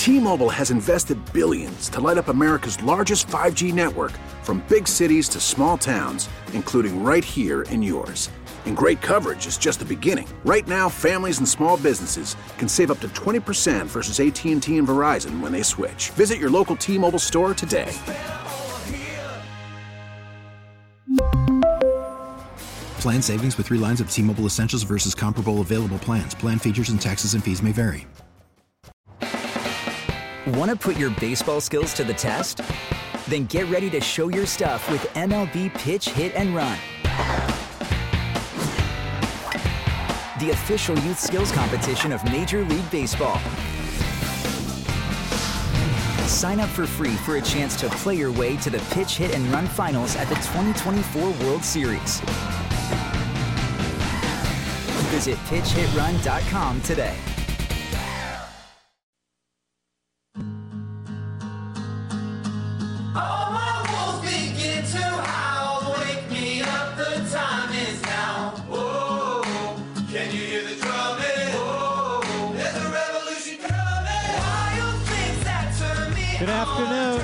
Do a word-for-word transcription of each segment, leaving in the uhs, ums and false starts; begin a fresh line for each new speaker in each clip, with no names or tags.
T-Mobile has invested billions to light up America's largest five G network, from big cities to small towns, including right here in yours. And great coverage is just the beginning. Right now, families and small businesses can save up to twenty percent versus A T and T and Verizon when they switch. Visit your local T-Mobile store today.
Plan savings with three lines of T-Mobile Essentials versus comparable available plans. Plan features and taxes and fees may vary.
Want to put your baseball skills to the test? Then get ready to show your stuff with M L B Pitch, Hit, and Run, the official youth skills competition of Major League Baseball. Sign up for free for a chance to play your way to the Pitch, Hit, and Run finals at the twenty twenty-four World Series. Visit pitch hit run dot com today.
Good afternoon.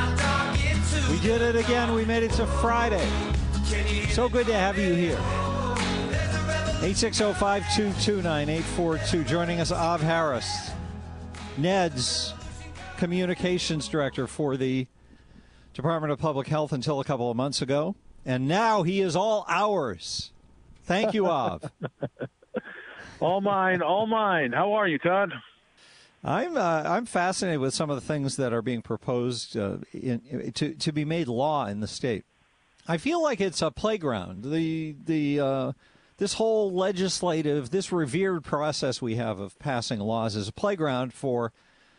We did it again. We made it to Friday. So good to have you here. eight six zero, five two two, nine eight four two. Joining us, Av Harris, Ned's communications director for the Department of Public Health until a couple of months ago. And now he is all ours. Thank you, Av.
All mine, all mine. How are you, Todd?
I'm uh, I'm fascinated with some of the things that are being proposed uh, in, to to be made law in the state. I feel like it's a playground. The the uh, this whole legislative, this revered process we have of passing laws is a playground for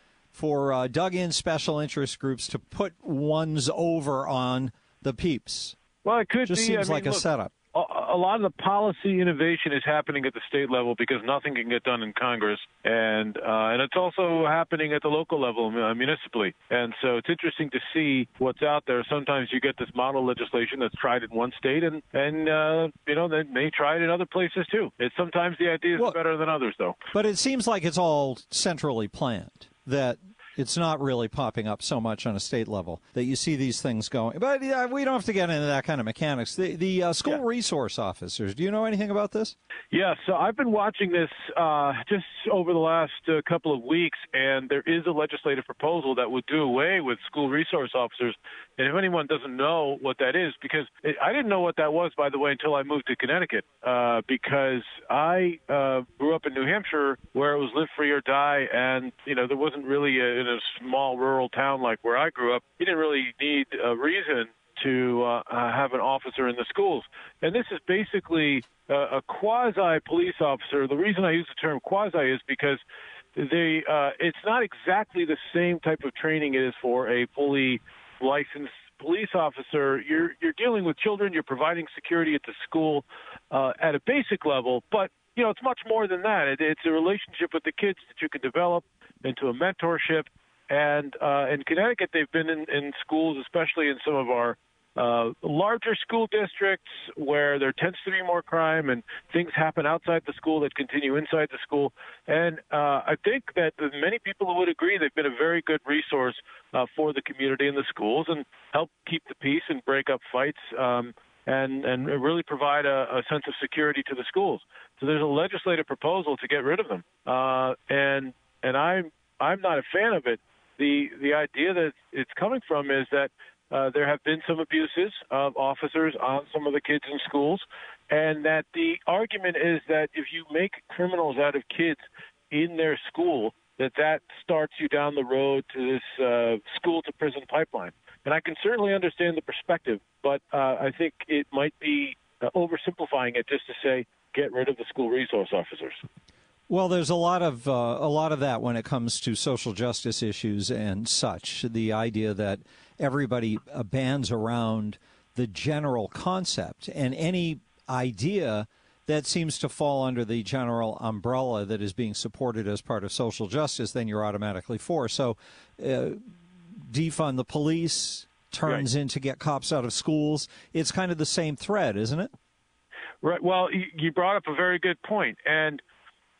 for uh, dug-in special interest groups to put ones over on the peeps.
Well, it could
just
be.
seems
I
like
mean,
a
look,
setup.
A lot of the policy innovation is happening at the state level because nothing can get done in Congress, and uh, and it's also happening at the local level, uh, municipally. And so it's interesting to see what's out there. Sometimes you get this model legislation that's tried in one state, and and uh, you know they may try it in other places too. It's sometimes the ideas
well,
are better than others, though.
But it seems like it's all centrally planned. That. It's not really popping up so much on a state level that you see these things going. But uh, we don't have to get into that kind of mechanics. The, the uh, school yeah. resource officers, do you know anything about this?
Yeah, so I've been watching this uh, just over the last uh, couple of weeks, and there is a legislative proposal that would do away with school resource officers. And if anyone doesn't know what that is, because it, I didn't know what that was, by the way, until I moved to Connecticut, uh, because I uh, grew up in New Hampshire where it was live free or die, and, you know, there wasn't really a, in a small rural town like where I grew up, you didn't really need a reason to uh, uh, have an officer in the schools. And this is basically uh, a quasi-police officer. The reason I use the term quasi is because they uh, it's not exactly the same type of training it is for a fully licensed police officer. You're you're dealing with children. You're providing security at the school uh, at a basic level, but you know it's much more than that. It, it's a relationship with the kids that you can develop into a mentorship. And uh, in Connecticut, they've been in, in schools, especially in some of our uh, larger school districts where there tends to be more crime and things happen outside the school that continue inside the school. And uh, I think that many people would agree they've been a very good resource uh, for the community and the schools and help keep the peace and break up fights um, and, and really provide a, a sense of security to the schools. So there's a legislative proposal to get rid of them. Uh, and and I'm, I'm not a fan of it. The the idea that it's coming from is that uh, there have been some abuses of officers on some of the kids in schools, and that the argument is that if you make criminals out of kids in their school, that that starts you down the road to this uh, school-to-prison pipeline. And I can certainly understand the perspective, but uh, I think it might be uh, oversimplifying it just to say get rid of the school resource officers.
Well, there's a lot of uh, a lot of that when it comes to social justice issues and such. The idea that everybody uh, bands around the general concept, and any idea that seems to fall under the general umbrella that is being supported as part of social justice, then you're automatically for. So uh, defund the police turns right. into get cops out of schools. It's kind of the same thread, isn't it?
Right. Well, you brought up a very good point. And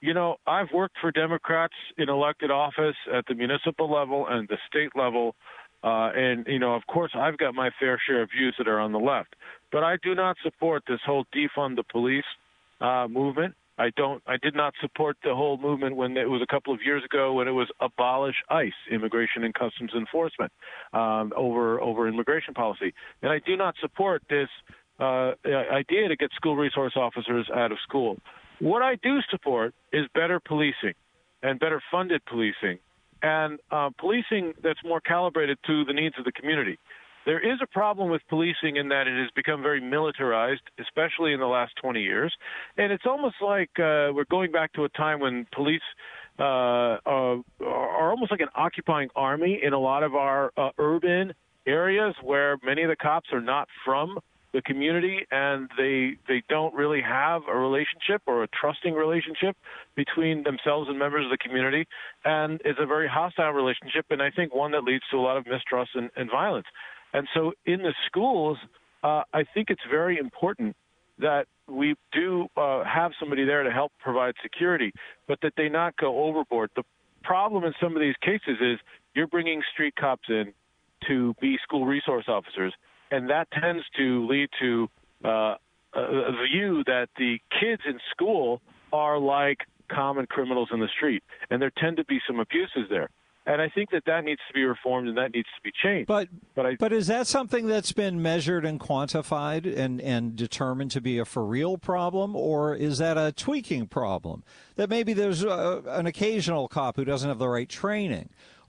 you know, I've worked for Democrats in elected office at the municipal level and the state level. Uh, and, you know, of course, I've got my fair share of views that are on the left. But I do not support this whole defund the police uh, movement. I don't. I did not support the whole movement when it was a couple of years ago when it was abolish ICE, Immigration and Customs Enforcement, um, over over immigration policy. And I do not support this uh, idea to get school resource officers out of school. What I do support is better policing and better funded policing and uh, policing that's more calibrated to the needs of the community. There is a problem with policing in that it has become very militarized, especially in the last twenty years. And it's almost like uh, we're going back to a time when police uh, are, are almost like an occupying army in a lot of our uh, urban areas where many of the cops are not from the community and they they don't really have a relationship or a trusting relationship between themselves and members of the community. And it's a very hostile relationship, and I think one that leads to a lot of mistrust and, and violence. And so in the schools, uh, I think it's very important that we do uh, have somebody there to help provide security, but that they not go overboard. The problem in some of these cases is you're bringing street cops in to be school resource officers, and that tends to lead to uh, a view that the kids in school are like common criminals in the street, and there tend to be some abuses there. And I think that that needs to be reformed and that needs to be changed.
But
but, I,
but is that something that's been measured and quantified and, and determined to be a for real problem, or is that a tweaking problem? That maybe there's a, an occasional cop who doesn't have the right training,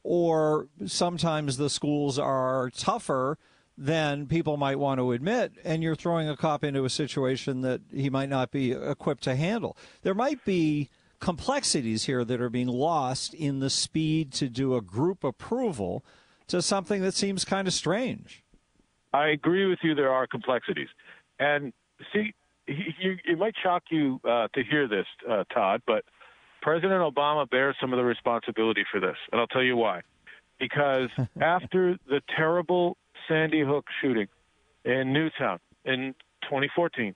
or sometimes the schools are tougher than people might want to admit, and you're throwing a cop into a situation that he might not be equipped to handle. There might be complexities here that are being lost in the speed to do a group approval to something that seems kind of strange.
I agree with you. There are complexities. And see, you, it might shock you uh, to hear this, uh, Todd, but President Obama bears some of the responsibility for this. And I'll tell you why. Because after the terrible Sandy Hook shooting in Newtown in twenty fourteen,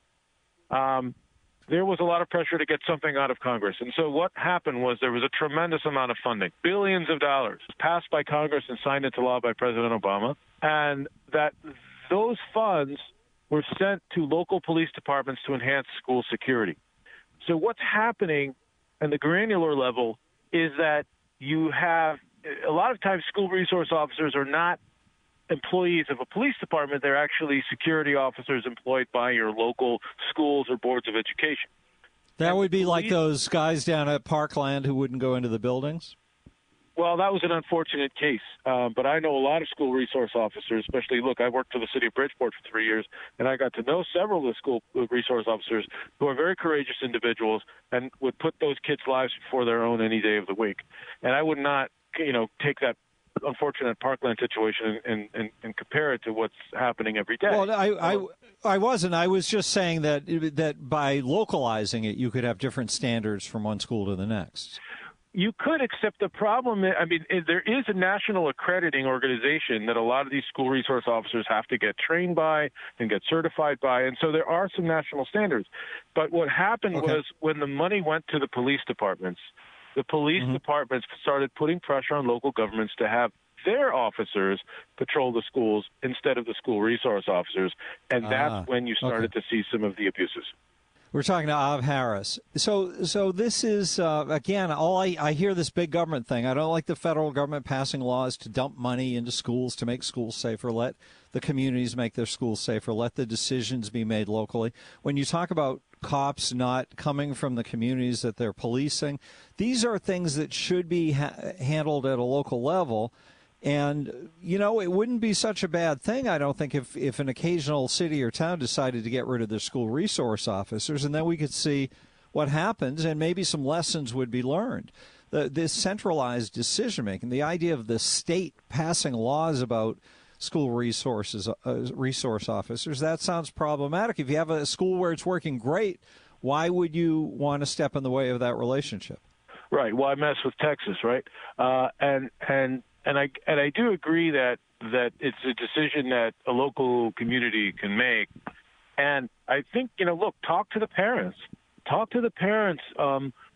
um, there was a lot of pressure to get something out of Congress. And so what happened was there was a tremendous amount of funding, billions of dollars, passed by Congress and signed into law by President Obama, and that those funds were sent to local police departments to enhance school security. So what's happening at the granular level is that you have a lot of times school resource officers are not employees of a police department. They're actually security officers employed by your local schools or boards of education.
That
and
would be
police,
like those guys down at Parkland who wouldn't go into the buildings?
Well, that was an unfortunate case. Um, but I know a lot of school resource officers, especially, look, I worked for the city of Bridgeport for three years, and I got to know several of the school resource officers who are very courageous individuals and would put those kids' lives before their own any day of the week. And I would not, you know, take that unfortunate Parkland situation and, and, and compare it to what's happening every day.
Well, I, I, I wasn't. I was just saying that that by localizing it, you could have different standards from one school to the next.
You could, except the problem, I mean, there is a national accrediting organization that a lot of these school resource officers have to get trained by and get certified by, and so there are some national standards. But what happened okay. was when the money went to the police departments, the police mm-hmm. departments started putting pressure on local governments to have their officers patrol the schools instead of the school resource officers, and that's ah, when you started okay. to see some of the abuses.
We're talking to Av Harris. So so this is, uh, again, all I, I hear this big government thing. I don't like the federal government passing laws to dump money into schools to make schools safer. Let the communities make their schools safer. Let the decisions be made locally. When you talk about cops not coming from the communities that they're policing, these are things that should be ha- handled at a local level. And, you know, it wouldn't be such a bad thing, I don't think, if, if an occasional city or town decided to get rid of their school resource officers, and then we could see what happens, and maybe some lessons would be learned. The, this centralized decision-making, the idea of the state passing laws about school resources, uh, resource officers, that sounds problematic. If you have a school where it's working great, why would you want to step in the way of that relationship?
Right. Why mess with Texas, right? Uh, and and and I and I do agree that that it's a decision that a local community can make. And I think, you know, look, talk to the parents. Talk to the parents um,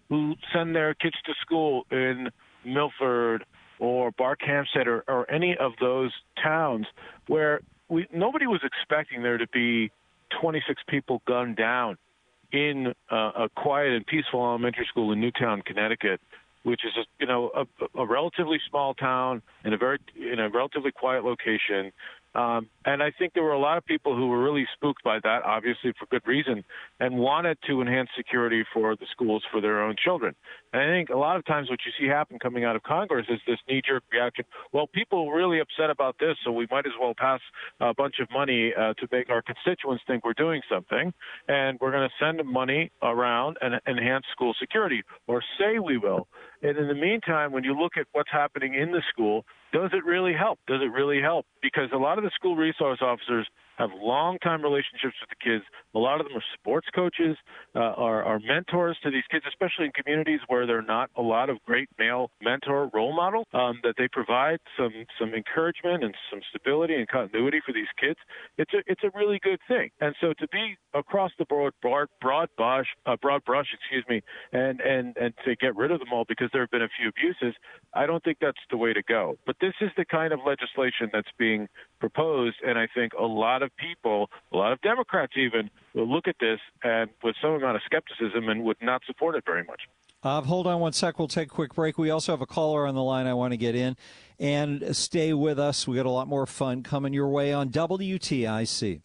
who send their kids to school in Milford or Barkhamsted or, or any of those towns where we nobody was expecting there to be twenty-six people gunned down in uh, a quiet and peaceful elementary school in Newtown, Connecticut, which is a, you know a, a relatively small town in a very in a relatively quiet location. Um, and I think there were a lot of people who were really spooked by that, obviously for good reason, and wanted to enhance security for the schools for their own children. And I think a lot of times what you see happen coming out of Congress is this knee-jerk reaction. Well, people are really upset about this, so we might as well pass a bunch of money uh, to make our constituents think we're doing something, and we're going to send money around and enhance school security, or say we will. And in the meantime, when you look at what's happening in the school, does it really help? Does it really help? Because a lot of the school resource officers have long-time relationships with the kids. A lot of them are sports coaches, uh, are, are mentors to these kids, especially in communities where there are not a lot of great male mentor role models, um, that they provide some some encouragement and some stability and continuity for these kids. It's a it's a really good thing. And so to be across the board, broad, broad brush, uh, broad brush, excuse me, and, and, and to get rid of them all because there have been a few abuses, I don't think that's the way to go. But this is the kind of legislation that's being proposed, and I think a lot of people, a lot of Democrats even, will look at this and with some amount of skepticism and would not support it very much.
Uh, hold on one sec. We'll take a quick break. We also have a caller on the line I want to get in. And stay with us. We got a lot more fun coming your way on W T I C.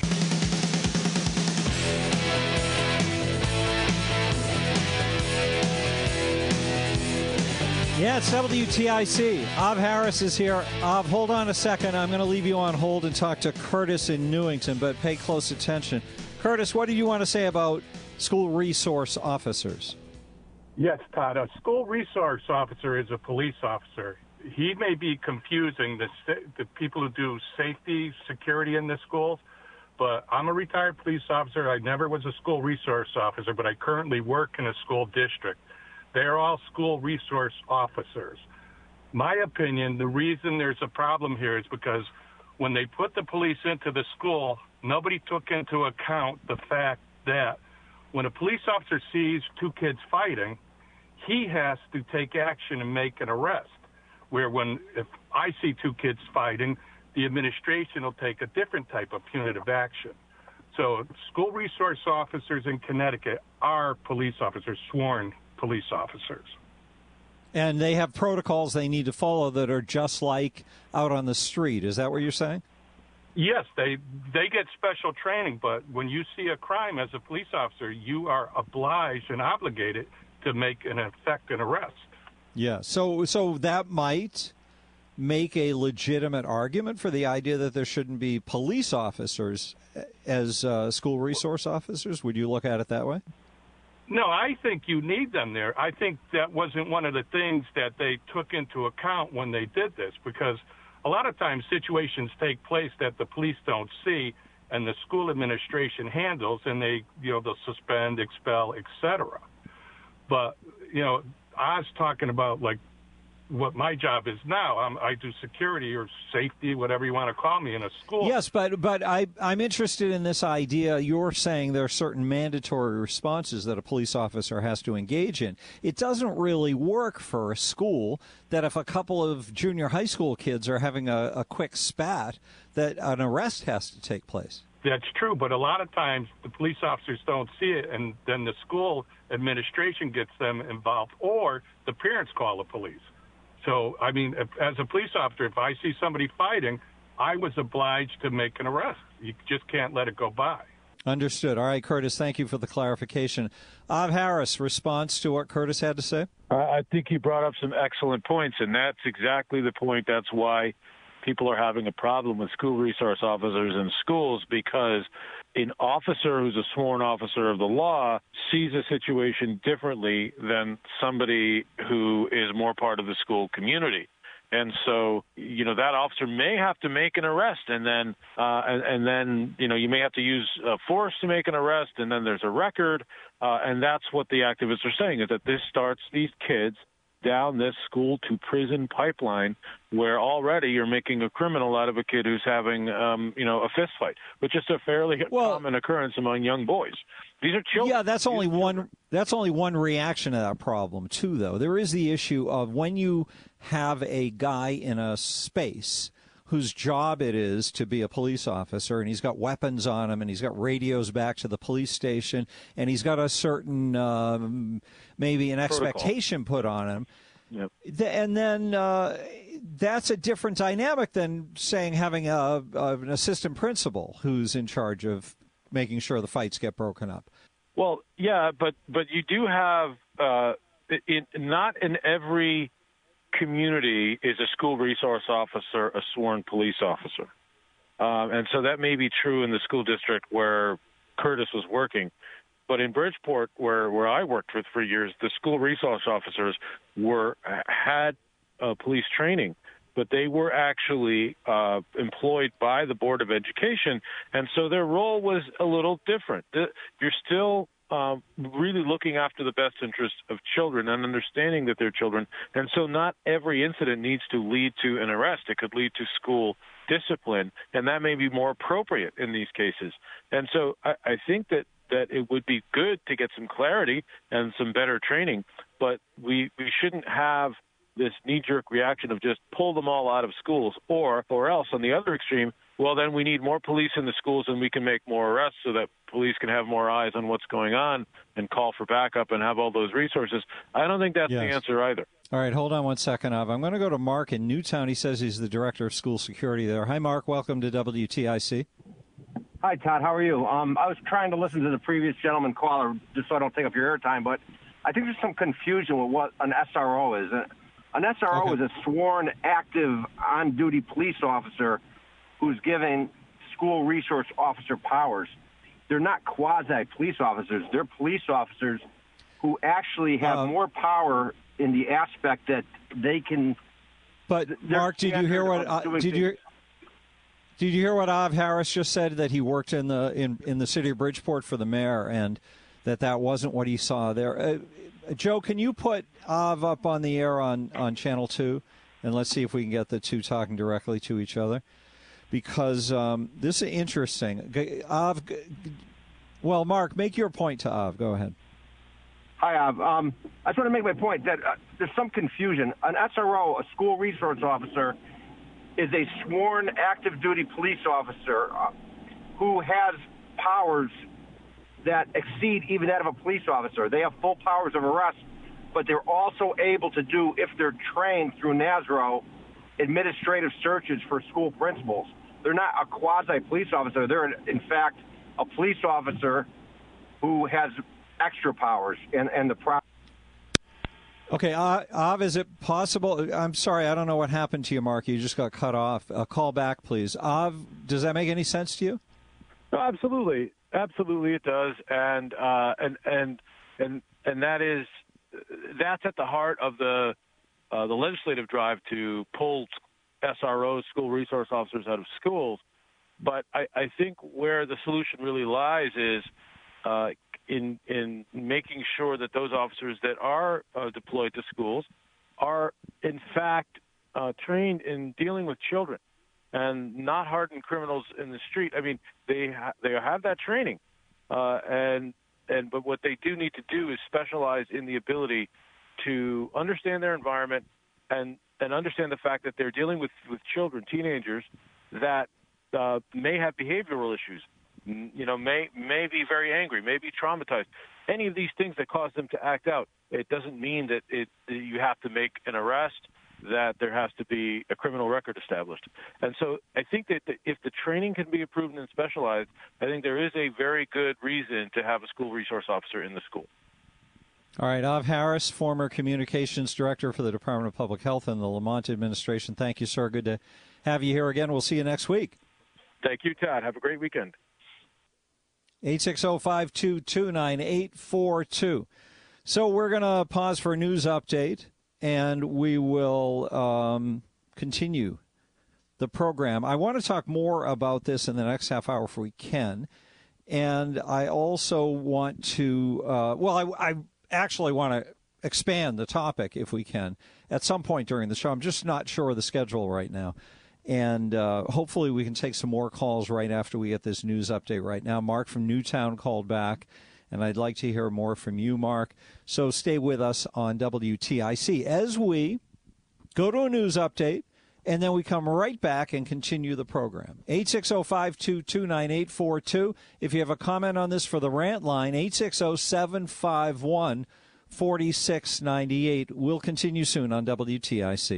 Yeah, it's W T I C. Av Harris is here. Av, hold on a second. I'm going to leave you on hold and talk to Curtis in Newington, but pay close attention. Curtis, what do you want to say about school resource officers?
Yes, Todd. A school resource officer is a police officer. He may be confusing the, the people who do safety, security in the schools, but I'm a retired police officer. I never was a school resource officer, but I currently work in a school district. They're all school resource officers. My opinion, the reason there's a problem here is because when they put the police into the school, nobody took into account the fact that when a police officer sees two kids fighting, he has to take action and make an arrest. Where when if I see two kids fighting, the administration will take a different type of punitive action. So school resource officers in Connecticut are police officers, sworn police officers.
And they have protocols they need to follow that are just like out on the street. Is that what you're saying?
Yes, they they get special training, but when you see a crime as a police officer, you are obliged and obligated to make an effect an arrest.
Yeah, so so that might make a legitimate argument for the idea that there shouldn't be police officers as uh, school resource officers. Would you look at it that way?
No, I think you need them there. I think that wasn't one of the things that they took into account when they did this, because a lot of times situations take place that the police don't see and the school administration handles, and they, you know, they'll suspend, expel, et cetera. But, you know, I was talking about, like, what my job is now. I'm, I do security or safety, whatever you want to call me, in a school.
Yes, but but I, I'm interested in this idea. You're saying there are certain mandatory responses that a police officer has to engage in. It doesn't really work for a school that if a couple of junior high school kids are having a, a quick spat, that an arrest has to take place.
That's true, but a lot of times the police officers don't see it, and then the school administration gets them involved, or the parents call the police. So, I mean, if, as a police officer, if I see somebody fighting, I was obliged to make an arrest. You just can't let it go by.
Understood. All right, Curtis, thank you for the clarification. Av Harris, response to what Curtis had to say?
I think he brought up some excellent points, and that's exactly the point. That's why people are having a problem with school resource officers in schools, because an officer who's a sworn officer of the law sees a situation differently than somebody who is more part of the school community. And so, you know, that officer may have to make an arrest, and then, uh, and, and then, you know, you may have to use uh, force to make an arrest, and then there's a record, uh, and that's what the activists are saying, is that this starts these kids down this school to prison pipeline where already you're making a criminal out of a kid who's having, um, you know, a fist fight, which is a fairly well, common occurrence among young boys. These are children.
Yeah, that's only one. That's only one reaction to that problem, too. Though there is the issue of when you have a guy in a space whose job it is to be a police officer, and he's got weapons on him, and he's got radios back to the police station, and he's got a certain, um, maybe an
Protocol.
expectation put on him.
Yep.
And then uh, that's a different dynamic than, saying, having a, a, an assistant principal who's in charge of making sure the fights get broken up.
Well, yeah, but, but you do have, uh, in, not in every community is a school resource officer a sworn police officer. Um, and so that may be true in the school district where Curtis was working. But in Bridgeport, where, where I worked for three years, the school resource officers were had uh, police training, but they were actually uh, employed by the Board of Education, and so their role was a little different. You're still uh, really looking after the best interests of children and understanding that they're children, and so not every incident needs to lead to an arrest. It could lead to school discipline, and that may be more appropriate in these cases. And so I, I think that that it would be good to get some clarity and some better training, but we, we shouldn't have this knee-jerk reaction of just pull them all out of schools, or or else on the other extreme, well, then we need more police in the schools and we can make more arrests so that police can have more eyes on what's going on and call for backup and have all those resources. I don't think that's yes. the answer either.
All right, hold on one second, Av. I'm going to go to Mark in Newtown. He says he's the director of school security there. Hi, Mark. Welcome to W T I C.
Hi, Todd. How are you? Um, I was trying to listen to the previous gentleman caller just so I don't take up your airtime, but I think there's some confusion with what an S R O is. An S R O okay. is a sworn, active, on-duty police officer who's given school resource officer powers. They're not quasi-police officers. They're police officers who actually have uh, more power in the aspect that they can.
But Mark, did you hear what? Uh, did things. you? Did you hear what Av Harris just said, that he worked in the in, in the city of Bridgeport for the mayor, and that that wasn't what he saw there? Uh, Joe, can you put Av up on the air on, on Channel two, and let's see if we can get the two talking directly to each other? Because um, this is interesting. Av, well, Mark, make your point to Av. Go ahead.
Hi, Av. Um, I just want to make my point that uh, there's some confusion. An S R O, a school resource officer, is a sworn active duty police officer uh, who has powers that exceed even that of a police officer. They have full powers of arrest, but they're also able to do, if they're trained through NASRO, administrative searches for school principals. They're not a quasi-police officer. They're, in fact, a police officer who has extra powers and, and the pro-
Okay, uh, Av, is it possible? I'm sorry, I don't know what happened to you, Mark. You just got cut off. Uh, call back, please. Av, does that make any sense to you?
No, absolutely, absolutely, it does, and uh, and and and and that is that's at the heart of the uh, the legislative drive to pull S R Os, school resource officers, out of schools. But I, I think where the solution really lies is Uh, in in making sure that those officers that are uh, deployed to schools are, in fact, uh, trained in dealing with children and not hardened criminals in the street. I mean, they ha- they have that training, uh, and and but what they do need to do is specialize in the ability to understand their environment and and understand the fact that they're dealing with, with children, teenagers that uh, may have behavioral issues. You know, may may be very angry, may be traumatized. Any of these things that cause them to act out, it doesn't mean that it that you have to make an arrest, that there has to be a criminal record established. And so I think that if the training can be approved and specialized, I think there is a very good reason to have a school resource officer in the school.
All right, Av Harris, former communications director for the Department of Public Health and the Lamont administration. Thank you, sir. Good to have you here again. We'll see you next week.
Thank you, Todd. Have a great weekend.
eight six zero, five two two, nine eight four two. So we're going to pause for a news update, and we will um, continue the program. I want to talk more about this in the next half hour if we can. And I also want to, uh, well, I, I actually want to expand the topic if we can at some point during the show. I'm just not sure of the schedule right now. And uh, hopefully we can take some more calls right after we get this news update right now. Mark from Newtown called back, and I'd like to hear more from you, Mark. So stay with us on W T I C as we go to a news update, and then we come right back and continue the program. eight six zero, five two two, nine eight four two. If you have a comment on this for the rant line, eight six zero, seven five one, four six nine eight. We'll continue soon on W T I C.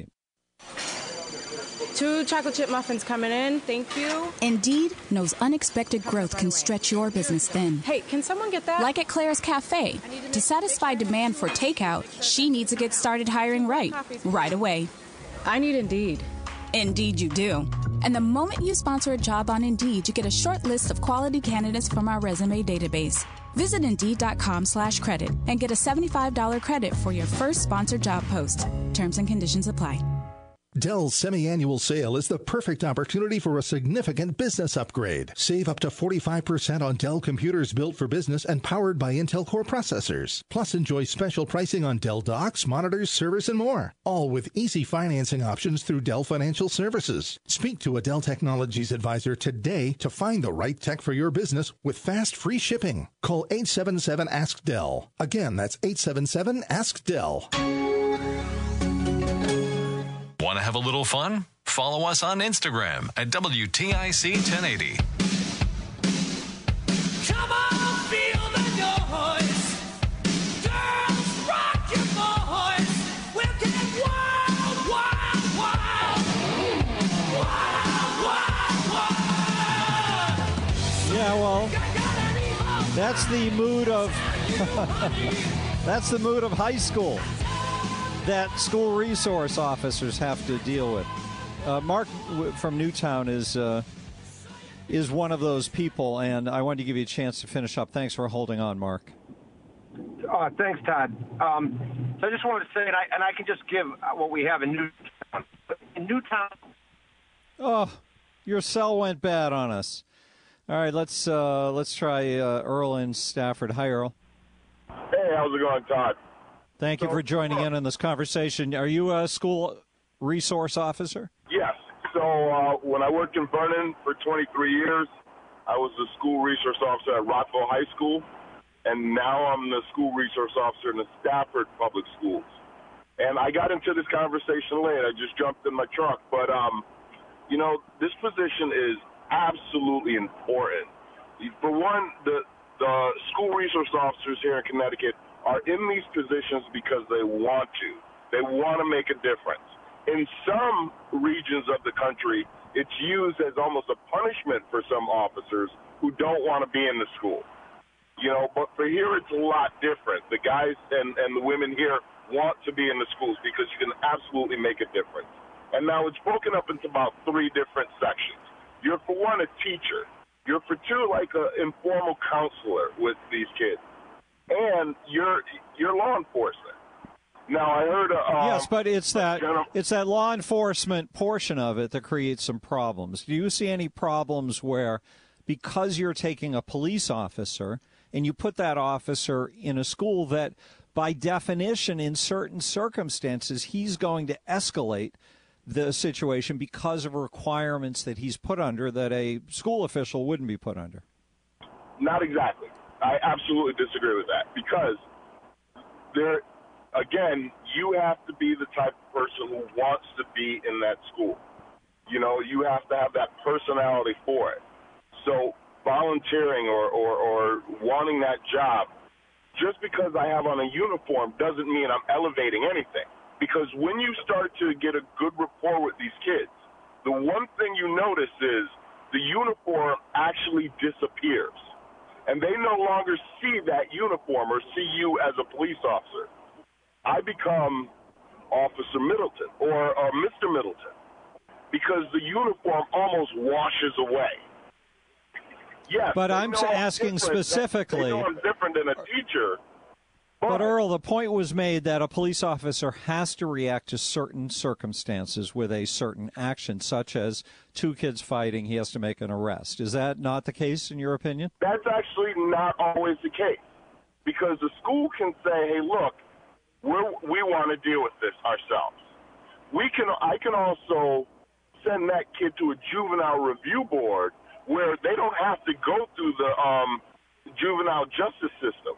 Two chocolate chip muffins coming in. Thank you.
Indeed knows unexpected growth can stretch your business thin.
Hey, can someone get that?
Like at Claire's Cafe. To satisfy demand for takeout, she needs to get started hiring right, right away.
I need Indeed.
Indeed you do. And the moment you sponsor a job on Indeed, you get a short list of quality candidates from our resume database. Visit Indeed.com slash credit and get a seventy-five dollars credit for your first sponsored job post. Terms and conditions apply.
Dell's semi-annual sale is the perfect opportunity for a significant business upgrade. Save up to forty-five percent on Dell computers built for business and powered by Intel Core processors. Plus, enjoy special pricing on Dell docks, monitors, servers, and more. All with easy financing options through Dell Financial Services. Speak to a Dell Technologies advisor today to find the right tech for your business with fast, free shipping. Call eight seven seven, ask Dell. Again, that's eight seven seven, ask Dell.
Want to have a little fun? Follow us on Instagram at W T I C ten eighty.
Come on, feel the noise. Girls, rock your voice. We'll get wild, wild, wild. Wild, wild, wild.
Yeah, well, that's the mood of that's the mood of high school that school resource officers have to deal with. Uh, Mark from Newtown is uh, is one of those people, and I wanted to give you a chance to finish up. Thanks for holding on, Mark.
Uh, thanks, Todd. Um, so I just wanted to say, and I, and I can just give what we have in Newtown. In Newtown.
Oh, your cell went bad on us. All right, let's uh, let's try uh, Earl in Stafford. Hi, Earl.
Hey, how's it going, Todd?
Thank you for joining in on this conversation. Are you a school resource officer?
Yes. So uh, when I worked in Vernon for twenty-three years, I was the school resource officer at Rockville High School, and now I'm the school resource officer in the Stafford Public Schools. And I got into this conversation late. I just jumped in my truck. But, um, you know, this position is absolutely important. For one, the, the school resource officers here in Connecticut are in these positions because they want to. They want to make a difference. In some regions of the country, it's used as almost a punishment for some officers who don't want to be in the school. You know, but for here, it's a lot different. The guys and, and the women here want to be in the schools because you can absolutely make a difference. And now it's broken up into about three different sections. You're, for one, a teacher. You're, for two, like an informal counselor with these kids. And you're you're law enforcement. Now I heard. Uh,
yes, but it's that general- it's that law enforcement portion of it that creates some problems. Do you see any problems where, because you're taking a police officer and you put that officer in a school that, by definition, in certain circumstances, he's going to escalate the situation because of requirements that he's put under that a school official wouldn't be put under?
Not exactly. I absolutely disagree with that because there, again, you have to be the type of person who wants to be in that school. You know, you have to have that personality for it. So volunteering or, or, or wanting that job, just because I have on a uniform doesn't mean I'm elevating anything. Because when you start to get a good rapport with these kids, the one thing you notice is the uniform actually disappears. And they no longer see that uniform or see you as a police officer. I become Officer Middleton or, or Mister Middleton because the uniform almost washes away. Yes,
but I'm asking specifically.
They know I'm different than a teacher. But,
but, Earl, the point was made that a police officer has to react to certain circumstances with a certain action, such as two kids fighting, he has to make an arrest. Is that not the case, in your opinion?
That's actually not always the case. Because the school can say, hey, look, we're, we want to deal with this ourselves. We can. I can also send that kid to a juvenile review board where they don't have to go through the um, juvenile justice system.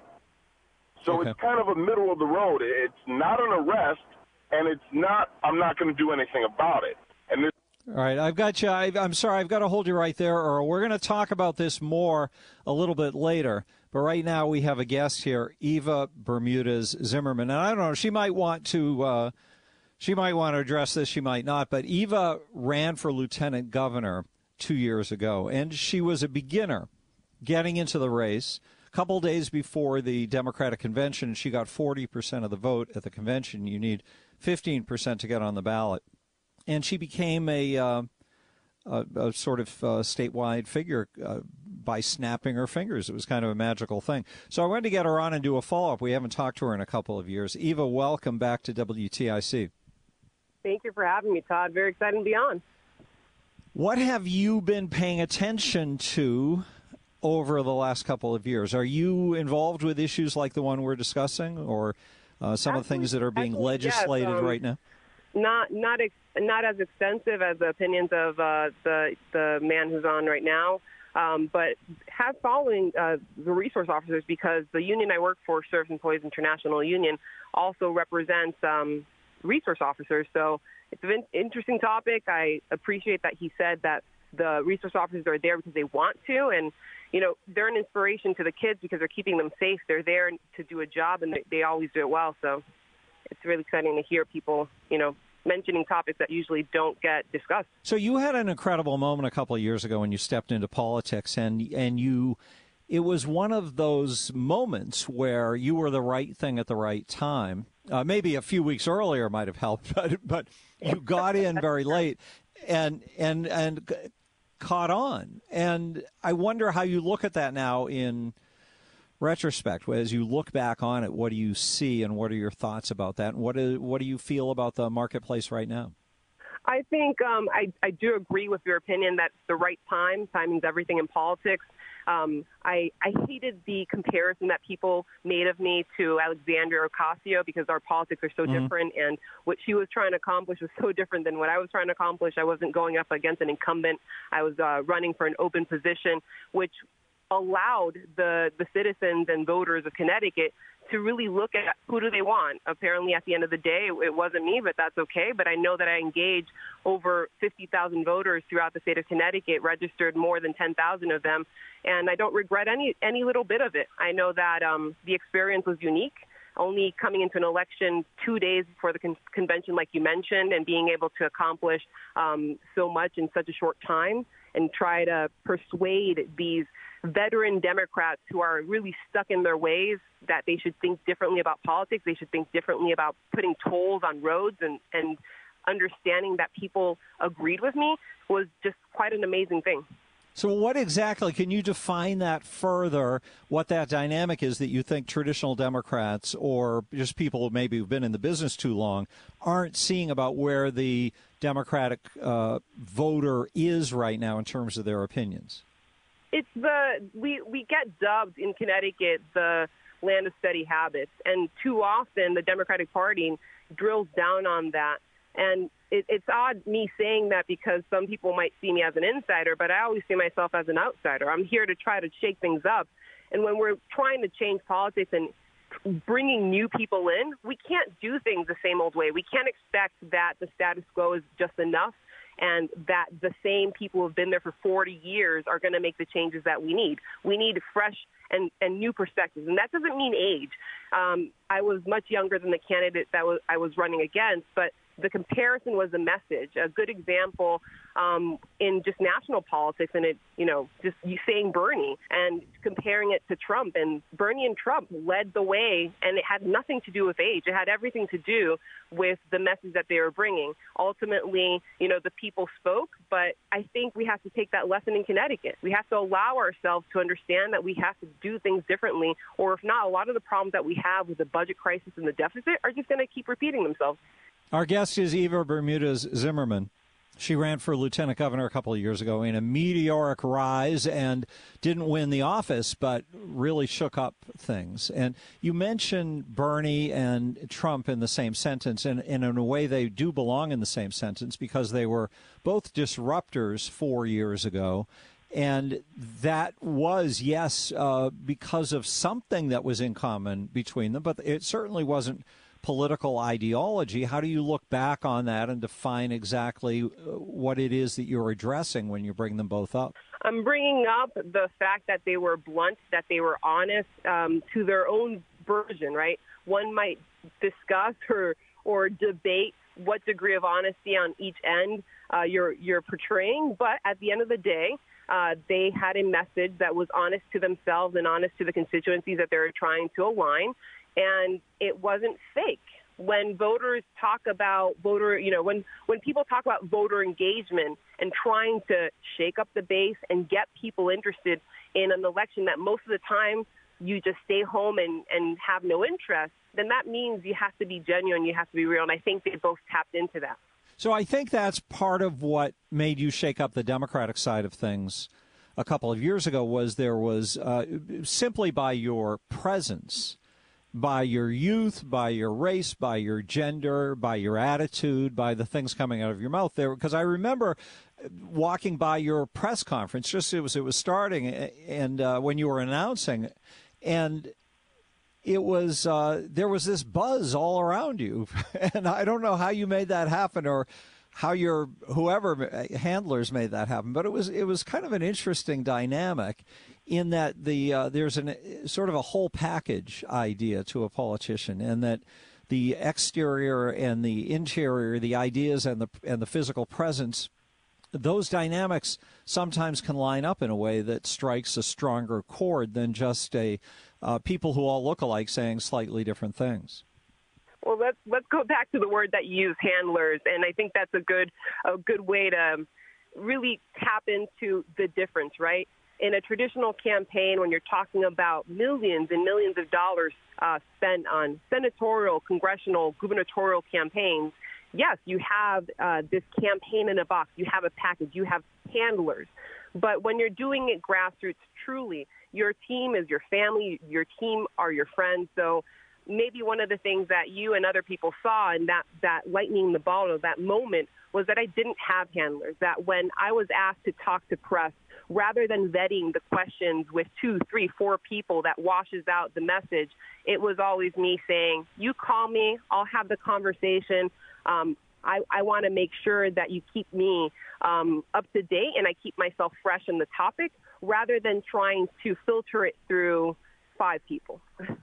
So
Okay.
it's kind of a middle of the road. It's not an arrest, and it's not, I'm not going to do anything about it. And this
All right, I've got you. I, I'm sorry, I've got to hold you right there, Earl. We're going to talk about this more a little bit later. But right now we have a guest here, Eva Bermudez Zimmerman. And I don't know, she might want to uh, she might want to address this, she might not. But Eva ran for lieutenant governor two years ago, and she was a beginner getting into the race. A couple days before the Democratic convention, she got forty percent of the vote at the convention. You need fifteen percent to get on the ballot. And she became a, uh, a, a sort of uh, statewide figure uh, by snapping her fingers. It was kind of a magical thing. So I wanted to get her on and do a follow-up. We haven't talked to her in a couple of years. Eva, welcome back to W T I C.
Thank you for having me, Todd. Very excited to be on.
What have you been paying attention to over the last couple of years? Are you involved with issues like the one we're discussing, or uh, some of the things that are being
Actually,
legislated
yes, um,
right now?
Not not ex- not as extensive as the opinions of uh, the the man who's on right now, um, but have following uh, the resource officers, because the union I work for, Service Employees International Union, also represents um, resource officers. So it's an interesting topic. I appreciate that he said that the resource officers are there because they want to, and you know, they're an inspiration to the kids because they're keeping them safe. They're there to do a job, and they, they always do it well. So it's really exciting to hear people, you know, mentioning topics that usually don't get discussed.
So you had an incredible moment a couple of years ago when you stepped into politics, and and you, it was one of those moments where you were the right thing at the right time. Uh, maybe a few weeks earlier might have helped, but but you got in very late, and and and caught on. And I wonder how you look at that now in retrospect. As you look back on it, what do you see, and what are your thoughts about that? And what do, what do you feel about the marketplace right now?
I think um, I, I do agree with your opinion that it's the right time. Timing's everything in politics. Um, I, I hated the comparison that people made of me to Alexandria Ocasio because our politics are so
Mhm.
different, and what she was trying to accomplish was so different than what I was trying to accomplish. I wasn't going up against an incumbent. I was uh, running for an open position, which allowed the, the citizens and voters of Connecticut to really look at who do they want. Apparently, at the end of the day, it wasn't me, but that's okay. But I know that I engaged over fifty thousand voters throughout the state of Connecticut, registered more than ten thousand of them, and I don't regret any any little bit of it. I know that um, the experience was unique. Only coming into an election two days before the con- convention, like you mentioned, and being able to accomplish um, so much in such a short time and try to persuade these veteran Democrats who are really stuck in their ways that they should think differently about politics. They should think differently about putting tolls on roads, and, and understanding that people agreed with me was just quite an amazing thing.
So what exactly, can you define that further, what that dynamic is that you think traditional Democrats or just people maybe who've been in the business too long aren't seeing about where the Democratic uh, voter is right now in terms of their opinions?
It's the we we get dubbed in Connecticut the land of steady habits, and too often the Democratic Party drills down on that. And it, it's odd me saying that because some people might see me as an insider, but I always see myself as an outsider. I'm here to try to shake things up. And when we're trying to change politics and bringing new people in, we can't do things the same old way. We can't expect that the status quo is just enough and that the same people who have been there for forty years are going to make the changes that we need. We need fresh and, and new perspectives, and that doesn't mean age. Um, I was much younger than the candidate that was, I was running against, but the comparison was a message. A good example um, in just national politics, and it, you know, just you saying Bernie and comparing it to Trump. And Bernie and Trump led the way, and it had nothing to do with age. It had everything to do with the message that they were bringing. Ultimately, you know, the people spoke, but I think we have to take that lesson in Connecticut. We have to allow ourselves to understand that we have to do things differently, or if not, a lot of the problems that we have with the budget crisis and the deficit are just going to keep repeating themselves.
Our guest is Eva Bermudez Zimmerman, She ran for lieutenant governor a couple of years ago in a meteoric rise and didn't win the office, but really shook up things. And you mentioned Bernie and Trump in the same sentence, and, and in a way they do belong in the same sentence because they were both disruptors four years ago. And that was, yes, uh, because of something that was in common between them, but it certainly wasn't political ideology. How do you look back on that and define exactly what it is that you're addressing when you bring them both up?
I'm bringing up the fact that they were blunt, that they were honest um, to their own version, right? One might discuss or or debate what degree of honesty on each end uh, you're you're portraying, but at the end of the day, uh, they had a message that was honest to themselves and honest to the constituencies that they were trying to align. And it wasn't fake. When voters talk about voter, you know, when, when people talk about voter engagement and trying to shake up the base and get people interested in an election that most of the time you just stay home and, and have no interest, then that means you have to be genuine, you have to be real. And I think they both tapped into that.
So I think that's part of what made you shake up the Democratic side of things a couple of years ago was there was uh, simply by your presence, by your youth, by your race, by your gender, by your attitude, by the things coming out of your mouth there. Because I remember walking by your press conference, just it was it was starting, and uh, when you were announcing, and it was uh, there was this buzz all around you, and I don't know how you made that happen or how your whoever handlers made that happen, but it was it was kind of an interesting dynamic. In that the uh, there's an sort of a whole package idea to a politician, and that the exterior and the interior, the ideas and the and the physical presence, those dynamics sometimes can line up in a way that strikes a stronger chord than just a uh, people who all look alike saying slightly different things.
Well, let's let's go back to the word that you use, handlers, and I think that's a good a good way to really tap into the difference, right? In a traditional campaign, when you're talking about millions and millions of dollars uh, spent on senatorial, congressional, gubernatorial campaigns, yes, you have uh, this campaign in a box. You have a package. You have handlers. But when you're doing it grassroots, truly, your team is your family. Your team are your friends. So maybe one of the things that you and other people saw in that, that lightning the ball of that moment was that I didn't have handlers, that when I was asked to talk to press, rather than vetting the questions with two, three, four people that washes out the message, it was always me saying, you call me, I'll have the conversation. Um, I, I want to make sure that you keep me um, up to date and I keep myself fresh on the topic rather than trying to filter it through five people.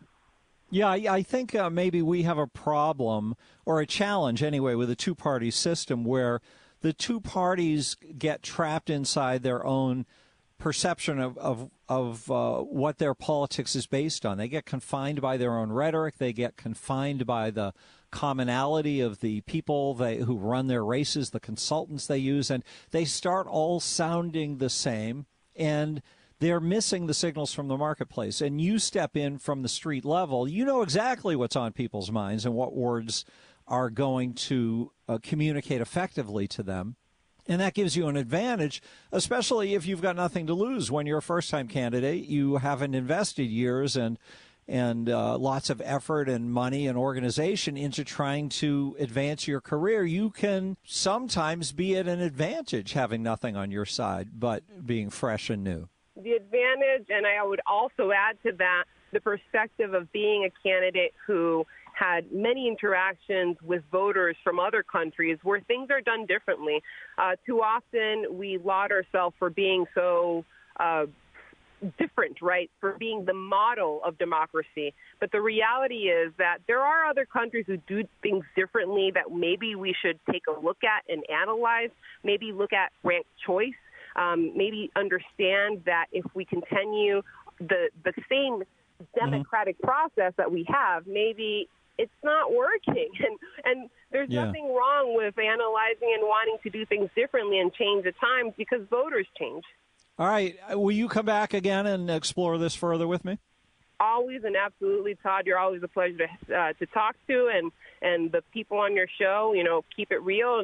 Yeah, I, I think uh, maybe we have a problem or a challenge anyway with a two-party system where the two parties get trapped inside their own perception of of, of uh, what their politics is based on. They get confined by their own rhetoric. They get confined by the commonality of the people they, who run their races, the consultants they use, and they start all sounding the same, and they're missing the signals from the marketplace. And you step in from the street level. You know exactly what's on people's minds and what words are going to uh, communicate effectively to them. And that gives you an advantage, especially if you've got nothing to lose. When you're a first-time candidate, you haven't invested years and and uh, lots of effort and money and organization into trying to advance your career. You can sometimes be at an advantage having nothing on your side, but being fresh and new.
The advantage, and I would also add to that, the perspective of being a candidate who had many interactions with voters from other countries where things are done differently. Uh, too often we laud ourselves for being so uh, different, right, for being the model of democracy. But the reality is that there are other countries who do things differently that maybe we should take a look at and analyze, maybe look at ranked choice, um, maybe understand that if we continue the, the same democratic mm-hmm. process that we have, maybe it's not working. And and there's
yeah.
nothing wrong with analyzing and wanting to do things differently and change the times because voters change.
All right. Will you come back again and explore this further with me?
Always and absolutely, Todd. You're always a pleasure to uh, to talk to, and, and the people on your show, you know, keep it real. And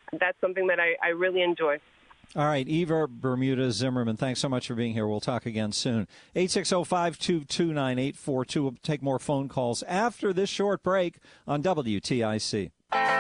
that's something that I, I really enjoy.
All right, Eva Bermuda Zimmerman, thanks so much for being here. We'll talk again soon. eight six zero, five two two, nine eight four two. We'll take more phone calls after this short break on W T I C.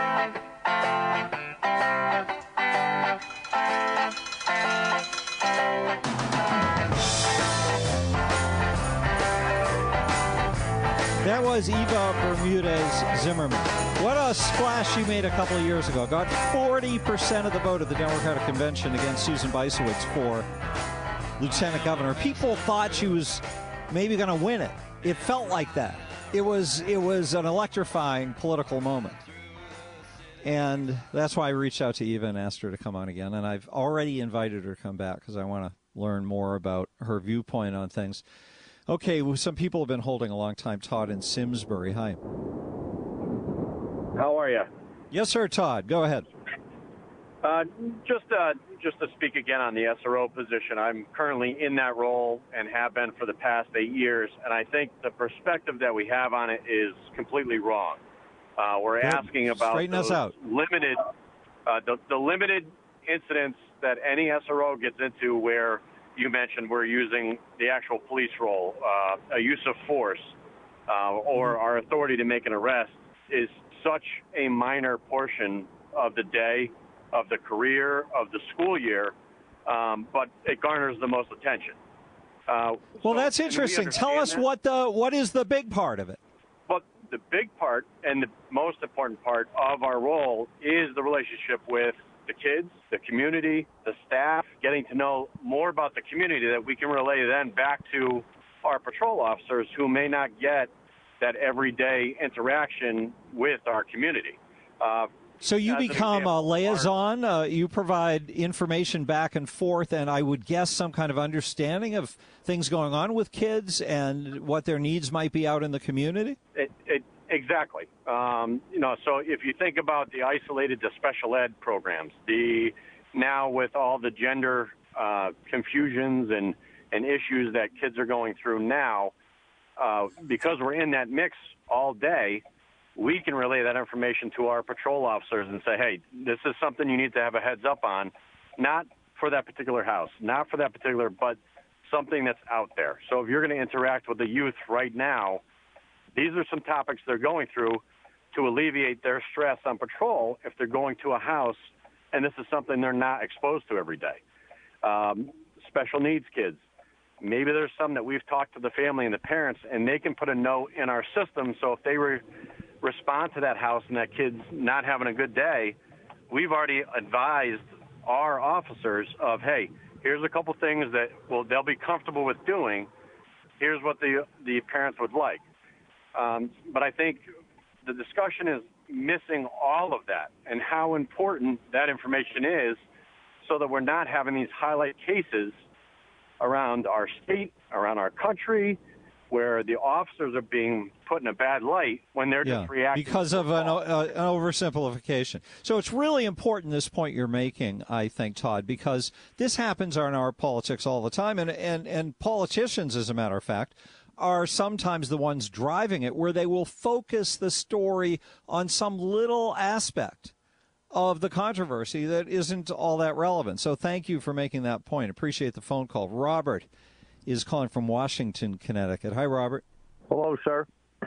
That was Eva Bermudez Zimmerman. What a splash she made a couple of years ago. Got forty percent of the vote at the Democratic Convention against Susan Bysiewicz for lieutenant governor. People thought she was maybe going to win it. It felt like that. It was it was an electrifying political moment. And that's why I reached out to Eva and asked her to come on again. And I've already invited her to come back because I want to learn more about her viewpoint on things. Okay, well, some people have been holding a long time. Todd in Simsbury. Hi.
How are you?
Yes, sir, Todd. Go ahead.
Uh, just uh, just to speak again on the S R O position, I'm currently in that role and have been for the past eight years, and I think the perspective that we have on it is completely wrong. Uh, we're
Good.
asking about
Straighten us
those
out.
limited, uh, the, the limited incidents that any S R O gets into where you mentioned we're using the actual police role, uh, a use of force, uh, or our authority to make an arrest is such a minor portion of the day, of the career, of the school year, um, but it garners the most attention. Uh,
Well,
so-
that's
and we
interesting. Tell
understand
us
that.
what the what is the big part of it.
But the big part and the most important part of our role is the relationship with the kids, the community, the staff, getting to know more about the community that we can relay then back to our patrol officers who may not get that everyday interaction with our community. Uh,
So you
as an
become a
example,
liaison. Uh, you provide information back and forth, and I would guess some kind of understanding of things going on with kids and what their needs might be out in the community.
It, it, exactly. Um, you know, so if you think about the isolated to special ed programs, the now with all the gender uh, confusions and, and issues that kids are going through now, uh, because we're in that mix all day, we can relay that information to our patrol officers and say, hey, this is something you need to have a heads up on, not for that particular house, not for that particular, but something that's out there. So if you're going to interact with the youth right now, these are some topics they're going through to alleviate their stress on patrol if they're going to a house, and this is something they're not exposed to every day. Um, special needs kids. Maybe there's some that we've talked to the family and the parents, and they can put a note in our system, so if they re- respond to that house and that kid's not having a good day, we've already advised our officers of, hey, here's a couple things that well they'll be comfortable with doing. Here's what the the parents would like. Um, but I think the discussion is missing all of that and how important that information is so that we're not having these highlight cases around our state, around our country, where the officers are being put in a bad light when they're
Yeah,
just reacting.
because of an, uh, an oversimplification. So it's really important, this point you're making, I think, Todd, because this happens in our politics all the time, and, and, and politicians, as a matter of fact, are sometimes the ones driving it, where they will focus the story on some little aspect of the controversy that isn't all that relevant. So thank you for making that point. Appreciate the phone call. Robert is calling from Washington, Connecticut. Hi, Robert.
Hello, sir.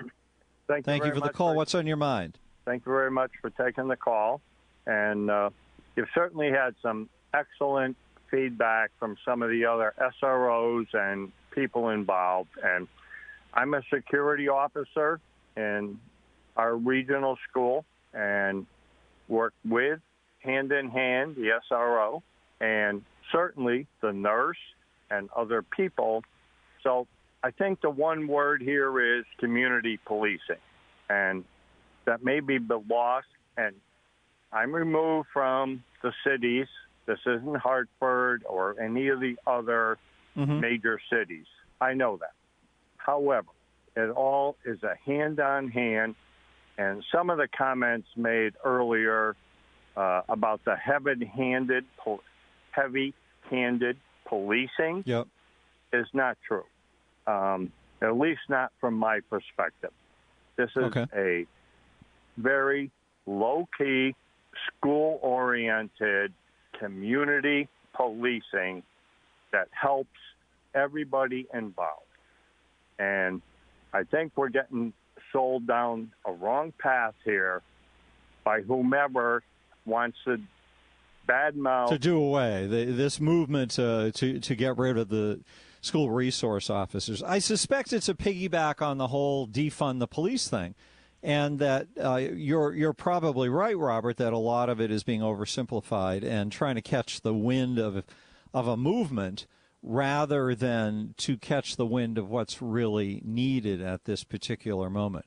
Thank,
Thank
you,
you
very
for the
much
call.
for-
What's on your mind?
Thank you very much for taking the call. And uh, you've certainly had some excellent feedback from some of the other S R Os and people involved. And I'm a security officer in our regional school and work with, hand in hand, the S R O and certainly the nurse and other people. So I think the one word here is community policing, and that may be lost. And I'm removed from the cities. This isn't Hartford or any of the other
Mhm.
major cities. I know that. However, it all is a hand-on-hand, and some of the comments made earlier uh, about the heavy-handed, po- heavy-handed policing
yep.
is not true, um, at least not from my perspective. This is
Okay.
a very low-key, school-oriented community policing that helps everybody involved. And I think we're getting sold down a wrong path here by whomever wants to badmouth.
To do away the, this movement uh, to to get rid of the school resource officers. I suspect it's a piggyback on the whole defund the police thing, and that uh, you're you're probably right, Robert, that a lot of it is being oversimplified and trying to catch the wind of of a movement rather than to catch the wind of what's really needed at this particular moment.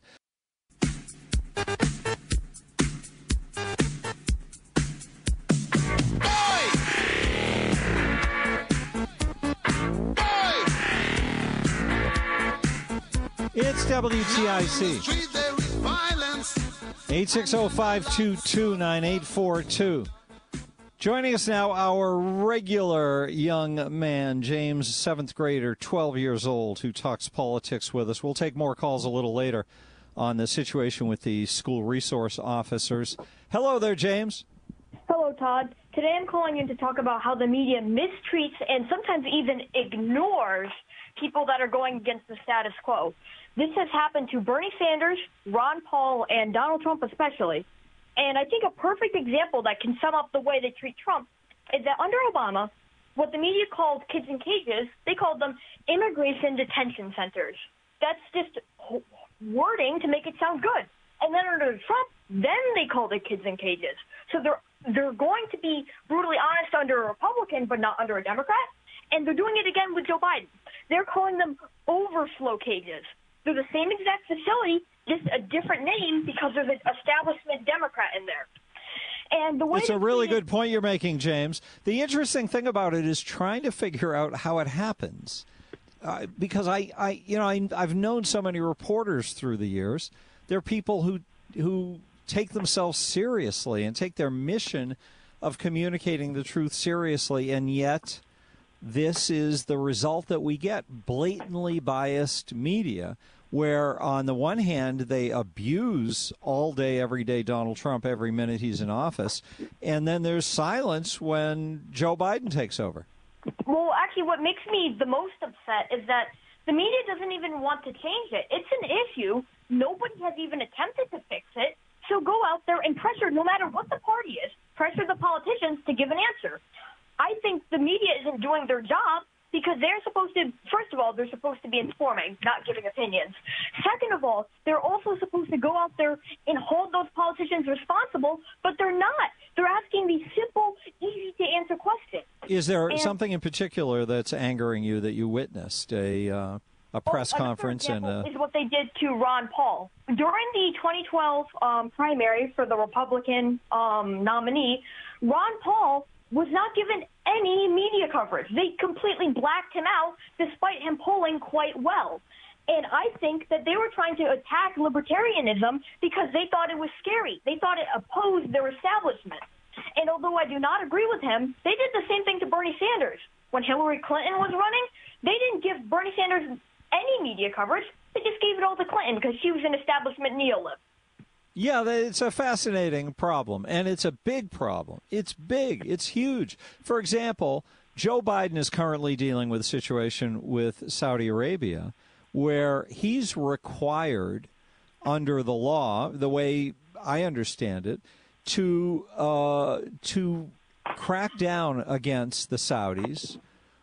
It's W T I C. eight six zero, five two two, nine eight four two. Joining us now, our regular young man, James, seventh grader, twelve years old, who talks politics with us. We'll take more calls a little later on the situation with the school resource officers. Hello there, James.
Hello, Todd. Today I'm calling in to talk about how the media mistreats and sometimes even ignores people that are going against the status quo. This has happened to Bernie Sanders, Ron Paul, and Donald Trump especially. And I think a perfect example that can sum up the way they treat Trump is that under Obama, what the media called kids in cages, they called them immigration detention centers. That's just wording to make it sound good. And then under Trump, then they called it kids in cages. So they're they're going to be brutally honest under a Republican, but not under a Democrat. And they're doing it again with Joe Biden. They're calling them overflow cages. They're the same exact facility, just a different name because there's an establishment Democrat in there. And the way
it's a really good point you're making, James. The interesting thing about it is trying to figure out how it happens. Uh, because I, I, you know, I, I've known so many reporters through the years. There are people who who take themselves seriously and take their mission of communicating the truth seriously, and yet this is the result that we get: blatantly biased media, where on the one hand they abuse all day, every day Donald Trump every minute he's in office, and then there's silence when Joe Biden takes over.
Well, actually, what makes me the most upset is that the media doesn't even want to change it. It's an issue. Nobody has even attempted to fix it. So go out there and pressure, no matter what the party is, pressure the politicians to give an answer. I think the media isn't doing their job because they're supposed to, first of all, they're supposed to be informing, not giving opinions. Second of all, they're also supposed to go out there and hold those politicians responsible, but they're not. They're asking these simple, easy-to-answer questions.
Is there
and,
something in particular that's angering you that you witnessed, a uh, a press
oh,
conference? and a...
is what they did to Ron Paul. During the twenty twelve um, primary for the Republican um, nominee, Ron Paul was not given any media coverage. They completely blacked him out despite him polling quite well. And I think that they were trying to attack libertarianism because they thought it was scary. They thought it opposed their establishment. And although I do not agree with him, they did the same thing to Bernie Sanders. When Hillary Clinton was running, they didn't give Bernie Sanders any media coverage. They just gave it all to Clinton because she was an establishment neolib.
Yeah, it's a fascinating problem, and it's a big problem. It's big. It's huge. For example, Joe Biden is currently dealing with a situation with Saudi Arabia where he's required under the law, the way I understand it, to uh, to crack down against the Saudis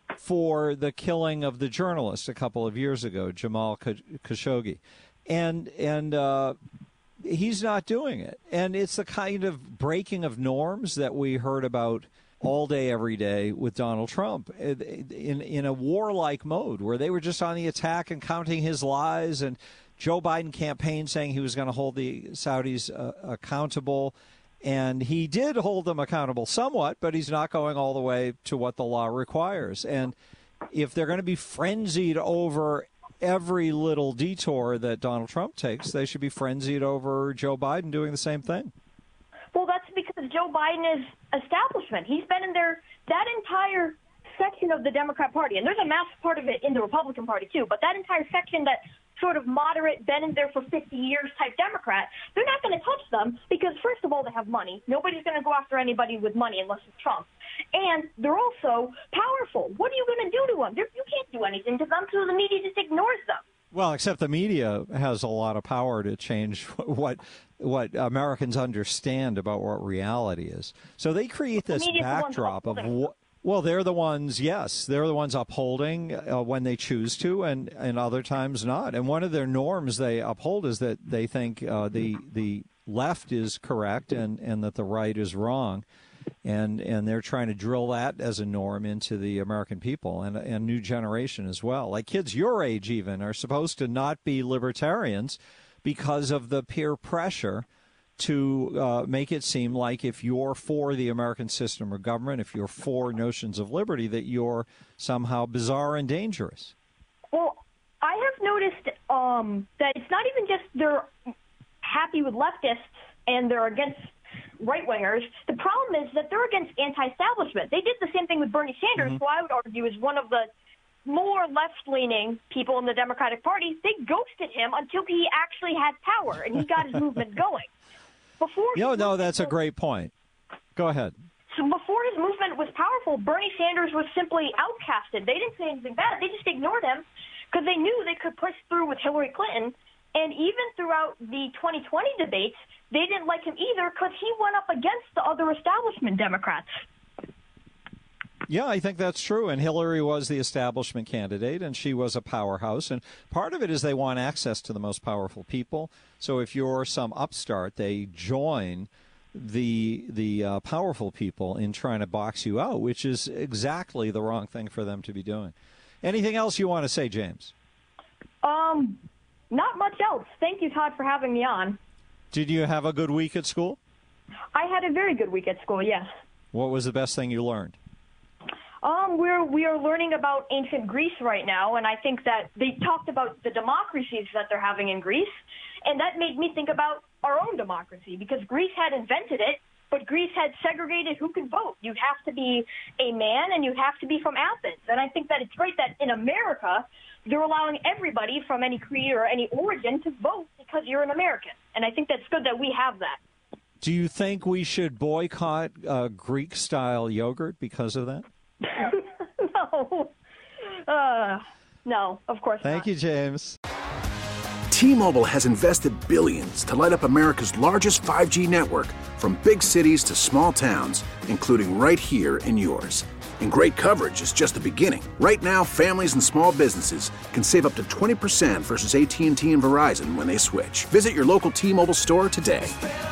for the killing of the journalist a couple of years ago, Jamal Khashoggi. And, and uh, he's not doing it. And it's the kind of breaking of norms that we heard about all day, every day with Donald Trump in in a warlike mode where they were just on the attack and counting his lies, and Joe Biden campaigned saying he was going to hold the Saudis uh, accountable. And he did hold them accountable somewhat, but he's not going all the way to what the law requires. And if they're going to be frenzied over every little detour that Donald Trump takes, they should be frenzied over Joe Biden doing the same thing.
Well, that's because Joe Biden is establishment. He's been in there, that entire section of the Democrat Party, and there's a massive part of it in the Republican Party, too, but that entire section that sort of moderate, been in there for fifty years type Democrat, they're not going to touch them because, first of all, they have money. Nobody's going to go after anybody with money unless it's Trump. And they're also powerful. What are you going to do to them? They're, you can't do anything to them, so the media just ignores them.
Well, except the media has a lot of power to change what what Americans understand about what reality is. So they create this backdrop of what. Well, they're the ones, yes, they're the ones upholding uh, when they choose to, and, and other times not. And one of their norms they uphold is that they think uh, the the left is correct and, and that the right is wrong. And and they're trying to drill that as a norm into the American people and a new generation as well. Like kids your age even are supposed to not be libertarians because of the peer pressure to uh, make it seem like if you're for the American system or government, if you're for notions of liberty, that you're somehow bizarre and dangerous.
Well, I have noticed um, that it's not even just they're happy with leftists and they're against right-wingers. The problem is that they're against anti-establishment. They did the same thing with Bernie Sanders, mm-hmm. who I would argue is one of the more left-leaning people in the Democratic Party. They ghosted him until he actually had power and he got his movement going. Before
no, no, that's a great point. Go ahead.
So before his movement was powerful, Bernie Sanders was simply outcasted. They didn't say anything bad. They just ignored him because they knew they could push through with Hillary Clinton. And even throughout the twenty twenty debates, they didn't like him either because he went up against the other establishment Democrats.
Yeah, I think that's true. And Hillary was the establishment candidate, and she was a powerhouse. And part of it is they want access to the most powerful people. So if you're some upstart, they join the the uh, powerful people in trying to box you out, which is exactly the wrong thing for them to be doing. Anything else you want to say, James?
Um, not much else. Thank you, Todd, for having me on.
Did you have a good week at school?
I had a very good week at school, yes.
What was the best thing you learned?
Um, we're we are learning about ancient Greece right now, and I think that they talked about the democracies that they're having in Greece, and that made me think about our own democracy, because Greece had invented it, but Greece had segregated who could vote. You'd have to be a man, and you'd have to be from Athens. And I think that it's great that in America, they're allowing everybody from any creed or any origin to vote because you're an American. And I think that's good that we have that.
Do you think we should boycott uh, Greek-style yogurt because of that?
no. Uh, no, of course not.
Thank you, James.
T-Mobile has invested billions to light up America's largest five G network, from big cities to small towns, including right here in yours. And great coverage is just the beginning. Right now, families and small businesses can save up to twenty percent versus A T and T and Verizon when they switch. Visit your local T-Mobile store today.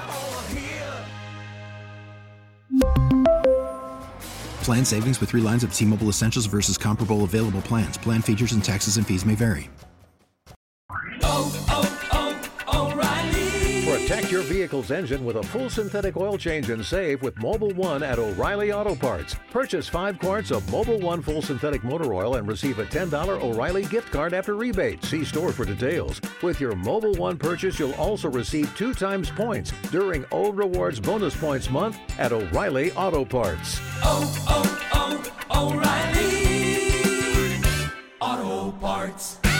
Plan savings with three lines of T-Mobile Essentials versus comparable available plans. Plan features and taxes and fees may vary.
Oh, oh, oh, O'Reilly.
Protect your vehicle's engine with a full synthetic oil change and save with Mobil one at O'Reilly Auto Parts. Purchase five quarts of Mobil one full synthetic motor oil and receive a ten dollars O'Reilly gift card after rebate. See store for details. With your Mobil one purchase, you'll also receive two times points during O Rewards Bonus Points Month at O'Reilly Auto Parts.
Oh, oh, oh, O'Reilly Auto Parts.